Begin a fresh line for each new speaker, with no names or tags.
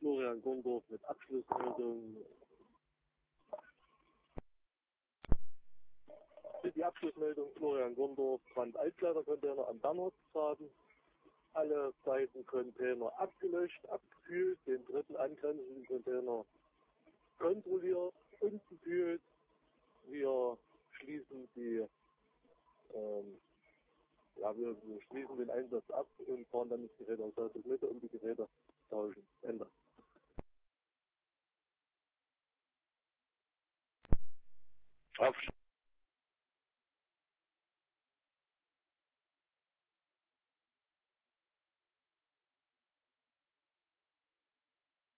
Florian Gondorf mit Abschlussmeldung. Die Abschlussmeldung Florian Gondorf, Brandaltkleidercontainer am Bernhardsgraben. Alle beiden Container abgelöscht, abgekühlt, den dritten angrenzenden Container kontrolliert und gekühlt. Wir schließen wir schließen den Einsatz ab und fahren dann das Gerät aus der Mitte, um die Geräte zu tauschen. Ende.
Abschluss.